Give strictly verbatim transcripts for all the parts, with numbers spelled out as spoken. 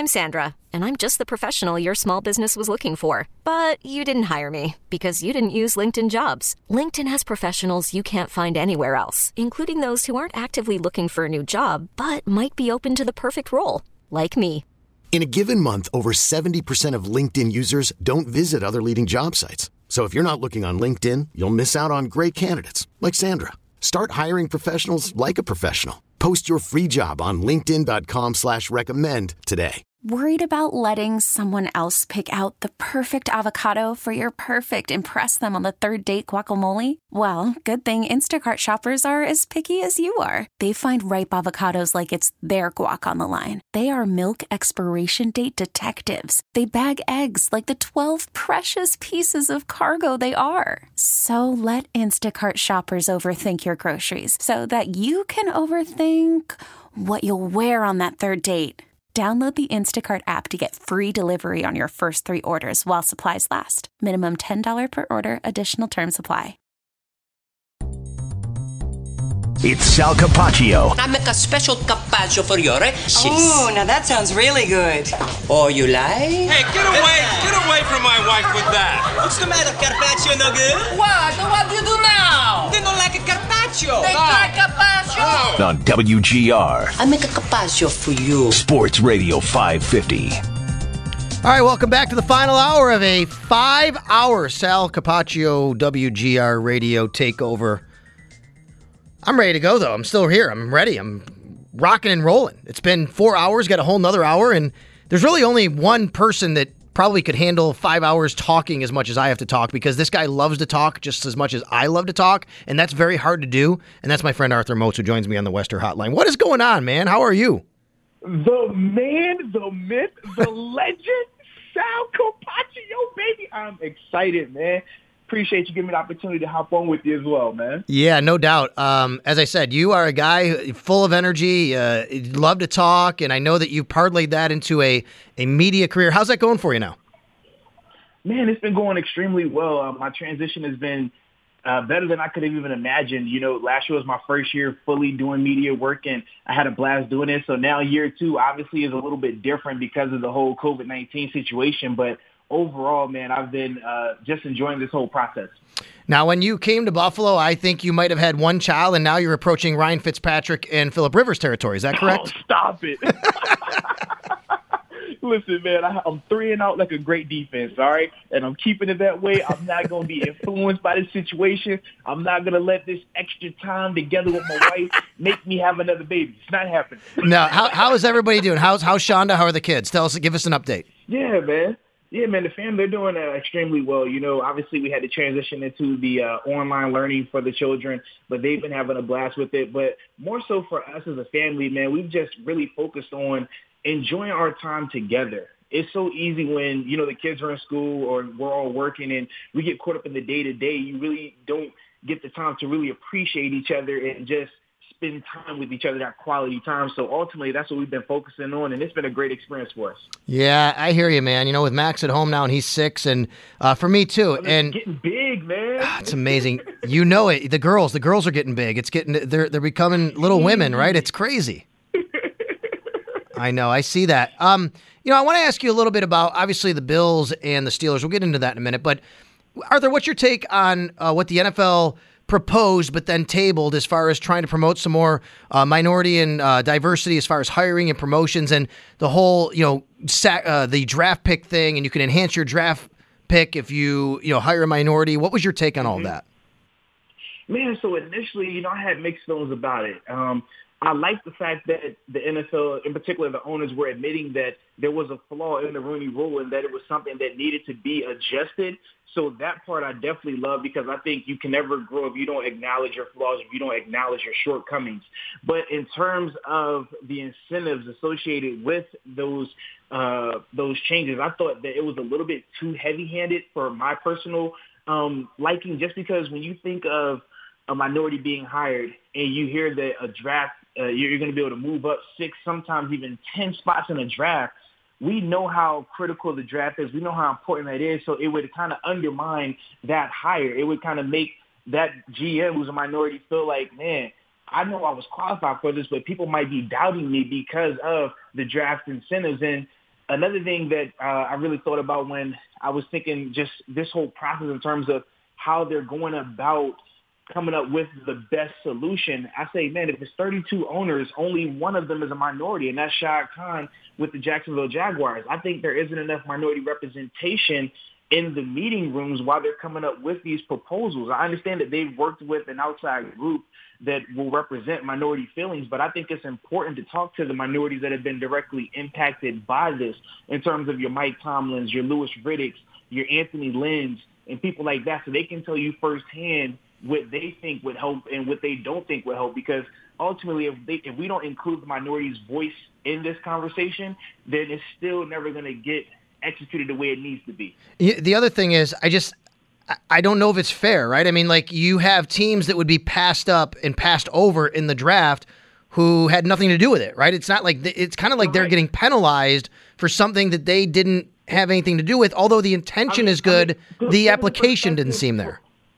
I'm Sandra, and I'm just the professional your small business was looking for. But you didn't hire me because you didn't use LinkedIn Jobs. LinkedIn has professionals you can't find anywhere else, including those who aren't actively looking for a new job, but might be open to the perfect role, like me. In a given month, over seventy percent of LinkedIn users don't visit other leading job sites. So if you're not looking on LinkedIn, you'll miss out on great candidates like Sandra. Start hiring professionals like a professional. Post your free job on linkedin.com slash recommend today. Worried about letting someone else pick out the perfect avocado for your perfect impress them on the third date guacamole? Well, good thing Instacart shoppers are as picky as you are. They find ripe avocados like it's their guac on the line. They are milk expiration date detectives. They bag eggs like the twelve precious pieces of cargo they are. So let Instacart shoppers overthink your groceries so that you can overthink what you'll wear on that third date. Download the Instacart app to get free delivery on your first three orders while supplies last. Minimum ten dollars per order. Additional terms apply. It's Sal Capaccio. I make a special carpaccio for you, right? Oh, now that sounds really good. Oh, you like? Hey, get away! Get away from my wife with that! What's the matter, carpaccio no good? What? What do you do now? They don't like a carpaccio. They like carpaccio? On W G R. I make a carpaccio for you. Sports Radio five fifty. All right, welcome back to the final hour of a five-hour Sal Capaccio W G R radio takeover. I'm ready to go, though. I'm still here. I'm ready. I'm rocking and rolling. It's been four hours, got a whole nother hour, and there's really only one person that probably could handle five hours talking as much as I have to talk, because this guy loves to talk just as much as I love to talk, and that's very hard to do, and that's my friend Arthur Moats, who joins me on the Western Hotline. What is going on, man? How are you? The man, the myth, the legend, Sal Capaccio, baby. I'm excited, man. Appreciate you giving me the opportunity to hop on with you as well, man. Yeah, no doubt. Um, as I said, you are a guy full of energy, uh, you love to talk, and I know that you parlayed that into a, a media career. How's that going for you now? Man, it's been going extremely well. Uh, my transition has been uh, better than I could have even imagined. You know, last year was my first year fully doing media work, and I had a blast doing it. So now year two obviously is a little bit different because of the whole covid nineteen situation, but overall, man, I've been uh, just enjoying this whole process. Now, when you came to Buffalo, I think you might have had one child, and now you're approaching Ryan Fitzpatrick and Phillip Rivers territory. Is that correct? Oh, stop it. Listen, man, I, I'm three and out like a great defense, all right? And I'm keeping it that way. I'm not going to be influenced by this situation. I'm not going to let this extra time together with my wife make me have another baby. It's not happening. No, how, how is everybody doing? How's, how's Shonda? How are the kids? Tell us, give us an update. Yeah, man. Yeah, man, the family, they're doing uh, extremely well. You know, obviously we had to transition into the uh, online learning for the children, but they've been having a blast with it. But more so for us as a family, man, we've just really focused on enjoying our time together. It's so easy when, you know, the kids are in school or we're all working and we get caught up in the day-to-day. You really don't get the time to really appreciate each other and just spend time with each other, that quality time. So ultimately, that's what we've been focusing on, and it's been a great experience for us. Yeah, I hear you, man. You know, with Max at home now, and he's six, and uh, for me too. Oh, and getting big, man. Ah, it's amazing. You know it. The girls, the girls are getting big. It's getting they're they're becoming little women, right? It's crazy. I know. I see that. Um, you know, I want to ask you a little bit about obviously the Bills and the Steelers. We'll get into that in a minute. But Arthur, what's your take on uh, what the N F L proposed but then tabled as far as trying to promote some more uh, minority and uh, diversity as far as hiring and promotions and the whole, you know, sac- uh, the draft pick thing, and you can enhance your draft pick if you, you know, hire a minority. What was your take on all mm-hmm. that? Man, so initially, you know, I had mixed feelings about it. Um, I like the fact that the N F L, in particular the owners, were admitting that there was a flaw in the Rooney Rule and that it was something that needed to be adjusted. So that part I definitely love, because I think you can never grow if you don't acknowledge your flaws, if you don't acknowledge your shortcomings. But in terms of the incentives associated with those uh, those changes, I thought that it was a little bit too heavy-handed for my personal um, liking, just because when you think of a minority being hired and you hear that a draft, uh, you're going to be able to move up six, sometimes even ten spots in a draft, we know how critical the draft is. We know how important that is. So it would kind of undermine that hire. It would kind of make that G M who's a minority feel like, man, I know I was qualified for this, but people might be doubting me because of the draft incentives. And another thing that uh, I really thought about when I was thinking just this whole process in terms of how they're going about coming up with the best solution, I say, man, if it's thirty-two owners, only one of them is a minority, and that's Shad Khan with the Jacksonville Jaguars. I think there isn't enough minority representation in the meeting rooms while they're coming up with these proposals. I understand that they've worked with an outside group that will represent minority feelings, but I think it's important to talk to the minorities that have been directly impacted by this in terms of your Mike Tomlins, your Louis Riddicks, your Anthony Lynn's, and people like that, so they can tell you firsthand what they think would help and what they don't think would help. Because ultimately, if they, if we don't include the minority's voice in this conversation, then it's still never going to get executed the way it needs to be. The other thing is, I just, I don't know if it's fair, right? I mean, like, you have teams that would be passed up and passed over in the draft who had nothing to do with it, right? It's not like, it's kind of like they're getting penalized for something that they didn't have anything to do with. Although the intention I mean, is good, I mean, the application didn't seem there.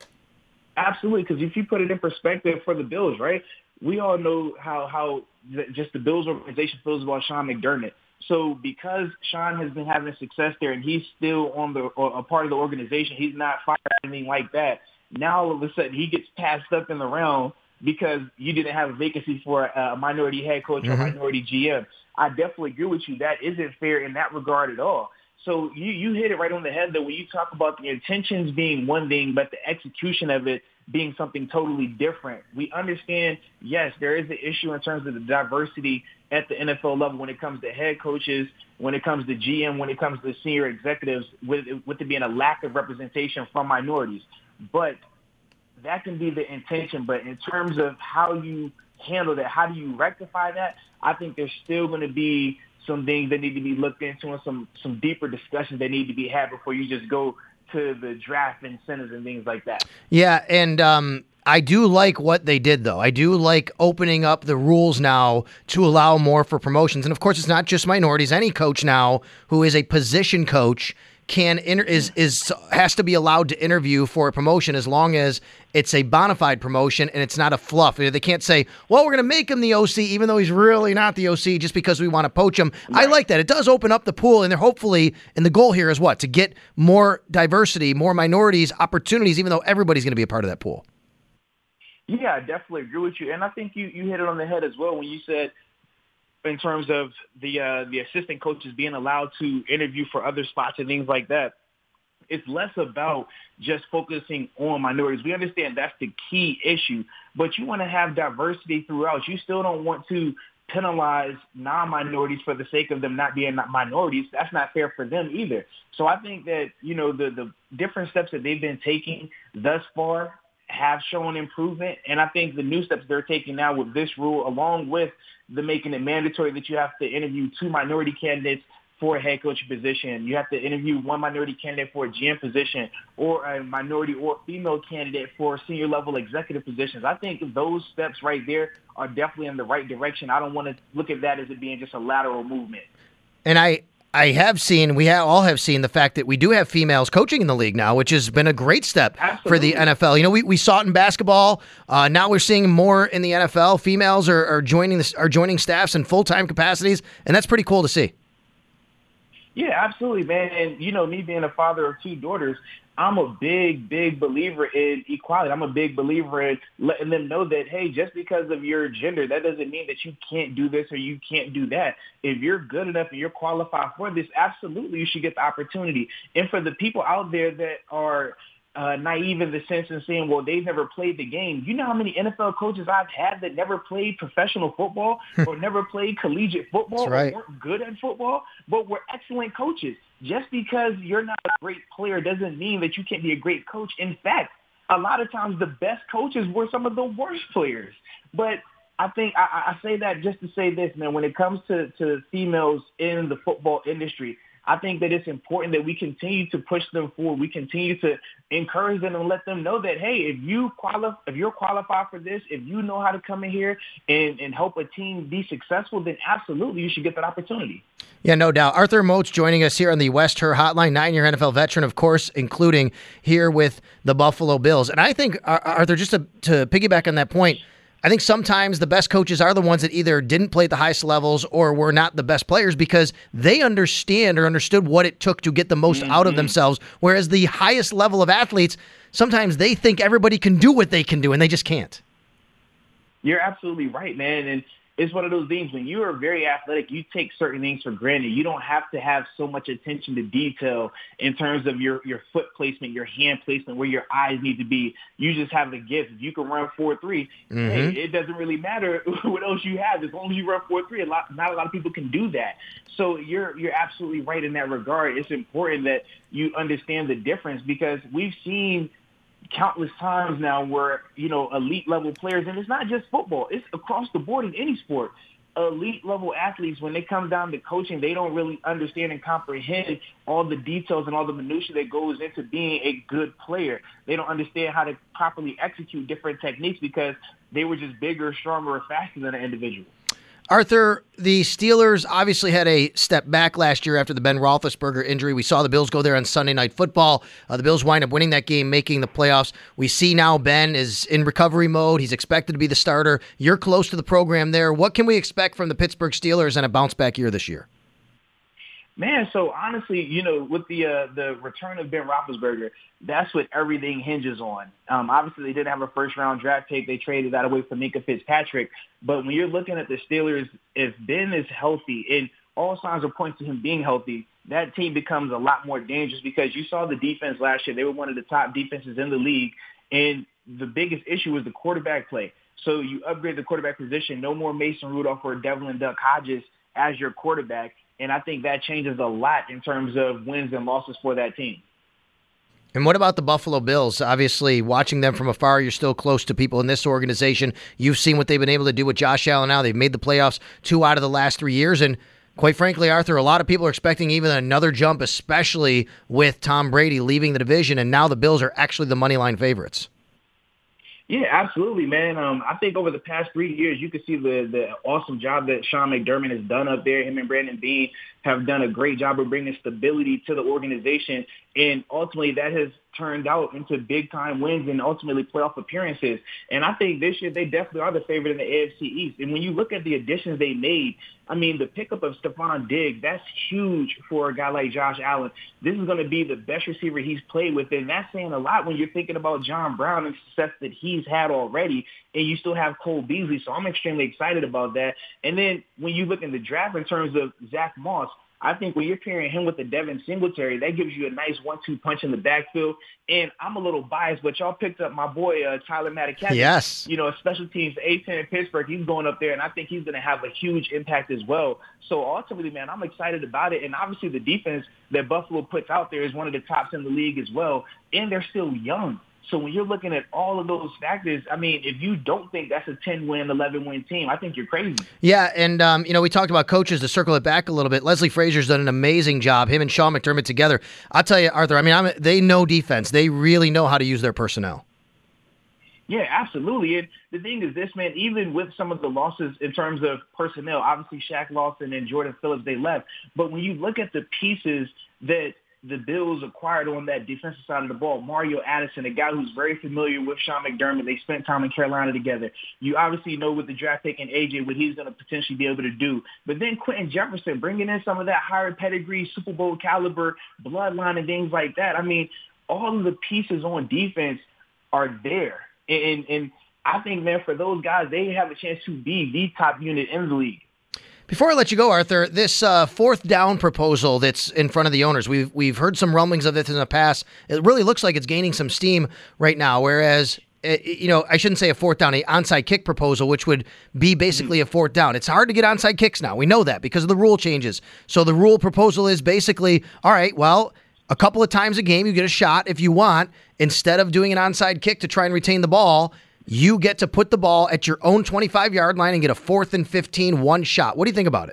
Absolutely, because if you put it in perspective for the Bills, right, we all know how, how just the Bills organization feels about Sean McDermott. So because Sean has been having success there and he's still on the a part of the organization, he's not fired or anything like that. Now all of a sudden he gets passed up in the round because you didn't have a vacancy for a minority head coach mm-hmm. or a minority G M. I definitely agree with you. That isn't fair in that regard at all. So you, you hit it right on the head, though, when you talk about the intentions being one thing, but the execution of it being something totally different. We understand, yes, there is an issue in terms of the diversity at the N F L level when it comes to head coaches, when it comes to G M, when it comes to senior executives, with, with it being a lack of representation from minorities. But that can be the intention. But in terms of how you handle that, how do you rectify that, I think there's still going to be some things that need to be looked into and some, some deeper discussions that need to be had before you just go to the draft incentives and things like that. Yeah, and um, I do like what they did, though. I do like opening up the rules now to allow more for promotions. And, of course, it's not just minorities. Any coach now who is a position coach can inter- is is has to be allowed to interview for a promotion as long as it's a bona fide promotion and it's not a fluff. They can't say, well, we're going to make him the O C even though he's really not the O C just because we want to poach him. Right. I like that. It does open up the pool, and they're hopefully, and the goal here is what? To get more diversity, more minorities, opportunities, even though everybody's going to be a part of that pool. Yeah, I definitely agree with you. And I think you, you hit it on the head as well when you said in terms of the uh, the assistant coaches being allowed to interview for other spots and things like that. It's less about just focusing on minorities. We understand that's the key issue, but you want to have diversity throughout. You still don't want to penalize non-minorities for the sake of them not being minorities. That's not fair for them either. So I think that, you know, the, the different steps that they've been taking thus far have shown improvement. And I think the new steps they're taking now with this rule, along with the making it mandatory that you have to interview two minority candidates for a head coach position, you have to interview one minority candidate for a G M position, or a minority or female candidate for senior level executive positions. I think those steps right there are definitely in the right direction. I don't want to look at that as it being just a lateral movement. And I, I have seen, we have, all have seen the fact that we do have females coaching in the league now, which has been a great step Absolutely. For the N F L. You know, we, we saw it in basketball. Uh, now we're seeing more in the N F L. Females are, are joining the, are joining staffs in full-time capacities, and that's pretty cool to see. Yeah, absolutely, man. And, you know, me being a father of two daughters, I'm a big, big believer in equality. I'm a big believer in letting them know that, hey, just because of your gender, that doesn't mean that you can't do this or you can't do that. If you're good enough and you're qualified for this, absolutely you should get the opportunity. And for the people out there that are uh, naive in the sense of saying, well, they've never played the game. You know how many N F L coaches I've had that never played professional football or never played collegiate football That's right. or weren't good at football, but were excellent coaches. Just because you're not a great player doesn't mean that you can't be a great coach. In fact, a lot of times the best coaches were some of the worst players. But I think I, I say that just to say this, man, when it comes to, to females in the football industry, I think that it's important that we continue to push them forward. We continue to encourage them and let them know that, hey, if you qualify, if you're qualified for this, if you know how to come in here and, and help a team be successful, then absolutely you should get that opportunity. Yeah, no doubt. Arthur Moats joining us here on the West Her Hotline, nine-year N F L veteran, of course, including here with the Buffalo Bills. And I think, Arthur, just to, to piggyback on that point, I think sometimes the best coaches are the ones that either didn't play at the highest levels or were not the best players because they understand or understood what it took to get the most mm-hmm. out of themselves, whereas the highest level of athletes, sometimes they think everybody can do what they can do, and they just can't. You're absolutely right, man, and it's one of those things when you are very athletic, you take certain things for granted. You don't have to have so much attention to detail in terms of your, your foot placement, your hand placement, where your eyes need to be. You just have the gift. If you can run four three, mm-hmm. hey, it doesn't really matter what else you have. As long as you run four three, a lot, not a lot of people can do that. So you're you're absolutely right in that regard. It's important that you understand the difference because we've seen countless times now where, you know, elite level players, and it's not just football, it's across the board in any sport. Elite level athletes, when they come down to coaching, they don't really understand and comprehend all the details and all the minutiae that goes into being a good player. They don't understand how to properly execute different techniques because they were just bigger, stronger, or faster than an individual. Arthur, the Steelers obviously had a step back last year after the Ben Roethlisberger injury. We saw the Bills go there on Sunday Night Football. Uh, the Bills wind up winning that game, making the playoffs. We see now Ben is in recovery mode. He's expected to be the starter. You're close to the program there. What can we expect from the Pittsburgh Steelers and a bounce-back year this year? Man, so honestly, you know, with the uh, the return of Ben Roethlisberger, that's what everything hinges on. Um, obviously, they didn't have a first-round draft pick. They traded that away for Minkah Fitzpatrick. But when you're looking at the Steelers, if Ben is healthy, and all signs are pointing to him being healthy, that team becomes a lot more dangerous because you saw the defense last year. They were one of the top defenses in the league, and the biggest issue was the quarterback play. So you upgrade the quarterback position, no more Mason Rudolph or Devlin Duck Hodges as your quarterback. And I think that changes a lot in terms of wins and losses for that team. And what about the Buffalo Bills? Obviously, watching them from afar, you're still close to people in this organization. You've seen what they've been able to do with Josh Allen now. They've made the playoffs two out of the last three years. And quite frankly, Arthur, a lot of people are expecting even another jump, especially with Tom Brady leaving the division. And now the Bills are actually the moneyline favorites. Yeah, absolutely, man. Um, I think over the past three years, you can see the the awesome job that Sean McDermott has done up there. Him and Brandon Beane have done a great job of bringing stability to the organization, and ultimately that has turned out into big-time wins and ultimately playoff appearances. And I think this year they definitely are the favorite in the A F C East. And when you look at the additions they made, I mean, the pickup of Stephon Diggs, that's huge for a guy like Josh Allen. This is going to be the best receiver he's played with, and that's saying a lot when you're thinking about John Brown and success that he's had already, and you still have Cole Beasley. So I'm extremely excited about that. And then when you look in the draft in terms of Zach Moss, I think when you're pairing him with the Devin Singletary, that gives you a nice one two punch in the backfield. And I'm a little biased, but y'all picked up my boy, uh, Tyler Matakevich. Yes. You know, special teams, A ten in Pittsburgh. He's going up there, and I think he's going to have a huge impact as well. So ultimately, man, I'm excited about it. And obviously the defense that Buffalo puts out there is one of the tops in the league as well. And they're still young. So when you're looking at all of those factors, I mean, if you don't think that's a ten-win, eleven-win team, I think you're crazy. Yeah, and, um, you know, we talked about coaches. To circle it back a little bit, Leslie Frazier's done an amazing job, him and Sean McDermott together. I'll tell you, Arthur, I mean, I'm, they know defense. They really know how to use their personnel. Yeah, absolutely. And the thing is this, man, even with some of the losses in terms of personnel, obviously Shaq Lawson and Jordan Phillips, they left. But when you look at the pieces that the Bills acquired on that defensive side of the ball, Mario Addison, a guy who's very familiar with Sean McDermott. They spent time in Carolina together. You obviously know with the draft pick and A J what he's going to potentially be able to do. But then Quentin Jefferson, bringing in some of that higher pedigree, Super Bowl caliber, bloodline and things like that. I mean, all of the pieces on defense are there. And, and I think, man, for those guys, they have a chance to be the top unit in the league. Before I let you go, Arthur, this uh, fourth down proposal that's in front of the owners, we've we've heard some rumblings of this in the past. It really looks like it's gaining some steam right now, whereas, you know, I shouldn't say a fourth down, a onside kick proposal, which would be basically a fourth down. It's hard to get onside kicks now. We know that because of the rule changes. So the rule proposal is basically, all right, well, a couple of times a game you get a shot if you want. Instead of doing an onside kick to try and retain the ball, you get to put the ball at your own twenty-five-yard line and get a fourth and fifteen, one shot. What do you think about it?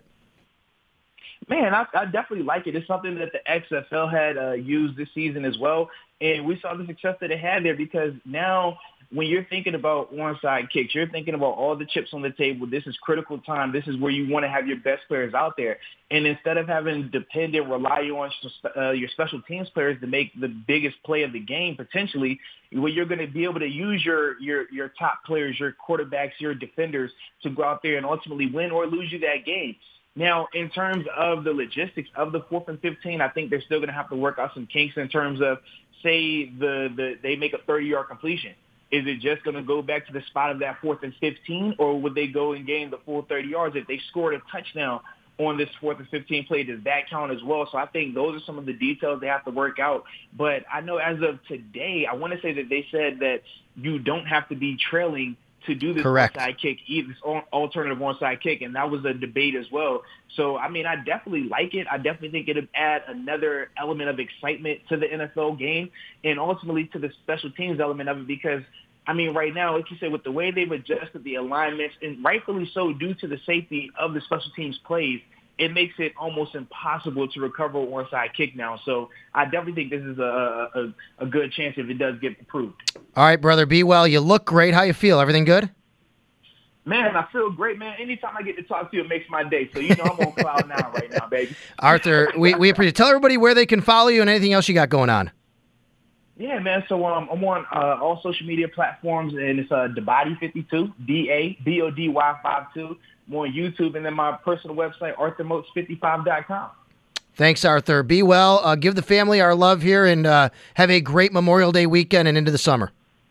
Man, I, I definitely like it. It's something that the X F L had uh, used this season as well. And we saw the success that it had there because now when you're thinking about onside kicks, you're thinking about all the chips on the table. This is critical time. This is where you want to have your best players out there. And instead of having to depend and rely on uh, your special teams players to make the biggest play of the game, potentially, where you're going to be able to use your, your, your top players, your quarterbacks, your defenders to go out there and ultimately win or lose you that game. Now, in terms of the logistics of the fourth and fifteen, I think they're still going to have to work out some kinks in terms of, say, the, the they make a thirty-yard completion. Is it just going to go back to the spot of that fourth and fifteen, or would they go and gain the full thirty yards? If they scored a touchdown on this fourth and fifteen play, does that count as well? So I think those are some of the details they have to work out. But I know as of today, I want to say that they said that you don't have to be trailing to do this Correct. onside kick, this alternative onside kick, and that was a debate as well. So, I mean, I definitely like it. I definitely think it'll add another element of excitement to the N F L game and ultimately to the special teams element of it because, I mean, right now, like you said, with the way they've adjusted the alignments, and rightfully so due to the safety of the special teams plays, it makes it almost impossible to recover an onside kick now. So I definitely think this is a, a a good chance if it does get approved. All right, brother, be well. You look great. How you feel? Everything good? Man, I feel great, man. Anytime I get to talk to you, it makes my day. So you know I'm on cloud nine right now, baby. Arthur, we, we appreciate it. Tell everybody where they can follow you and anything else you got going on. Yeah, man. So um, I'm on uh, all social media platforms, and it's uh, Dabody fifty-two, D A B O D Y five two. I'm on YouTube, and then my personal website, arthur moats fifty-five dot com. Thanks, Arthur. Be well. Uh, give the family our love here, and uh, have a great Memorial Day weekend and into the summer.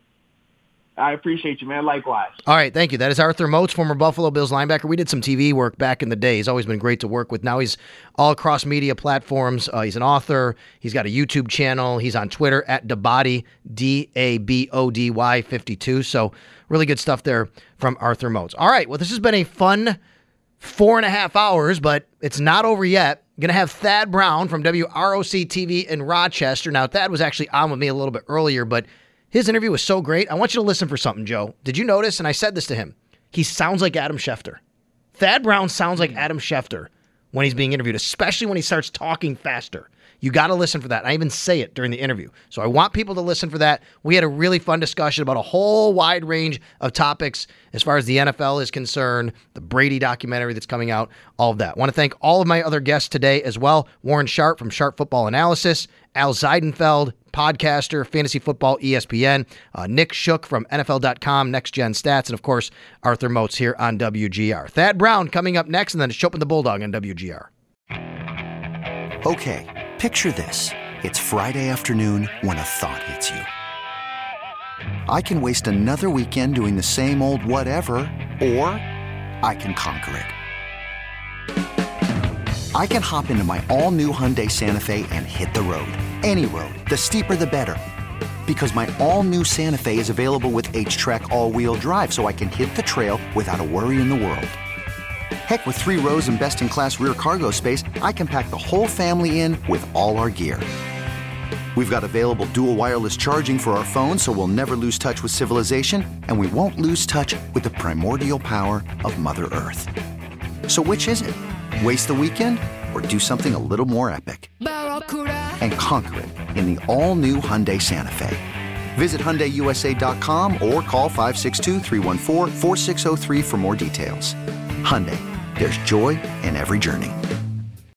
I appreciate you, man. Likewise. All right, thank you. That is Arthur Moats, former Buffalo Bills linebacker. We did some T V work back in the day. He's always been great to work with. Now he's all across media platforms. Uh, he's an author. He's got a YouTube channel. He's on Twitter at Dabody, D A B O D Y fifty-two. So really good stuff there from Arthur Moats. All right, well, this has been a fun four and a half hours, but it's not over yet. Going to have Thad Brown from W R O C T V in Rochester. Now, Thad was actually on with me a little bit earlier, but his interview was so great. I want you to listen for something, Joe. Did you notice, and I said this to him, he sounds like Adam Schefter. Thad Brown sounds like Adam Schefter when he's being interviewed, especially when he starts talking faster. You got to listen for that. I even say it during the interview. So I want people to listen for that. We had a really fun discussion about a whole wide range of topics as far as the N F L is concerned, the Brady documentary that's coming out, all of that. I want to thank all of my other guests today as well. Warren Sharp from Sharp Football Analysis, Al Zeidenfeld, podcaster, Fantasy Football, E S P N, uh, Nick Shook from N F L dot com, Next Gen Stats, and of course, Arthur Moats here on W G R. Thad Brown coming up next, and then Chopin the Bulldog on W G R. Okay. Picture this. It's Friday afternoon when a thought hits you. I can waste another weekend doing the same old whatever, or I can conquer it. I can hop into my all-new Hyundai Santa Fe and hit the road. Any road. The steeper, the better. Because my all-new Santa Fe is available with H-Track all-wheel drive, so I can hit the trail without a worry in the world. Heck, with three rows and best-in-class rear cargo space, I can pack the whole family in with all our gear. We've got available dual wireless charging for our phones, so we'll never lose touch with civilization, and we won't lose touch with the primordial power of Mother Earth. So which is it? Waste the weekend or do something a little more epic? And conquer it in the all-new Hyundai Santa Fe. Visit Hyundai U S A dot com or call five six two, three one four, four six zero three for more details. Hyundai, there's joy in every journey.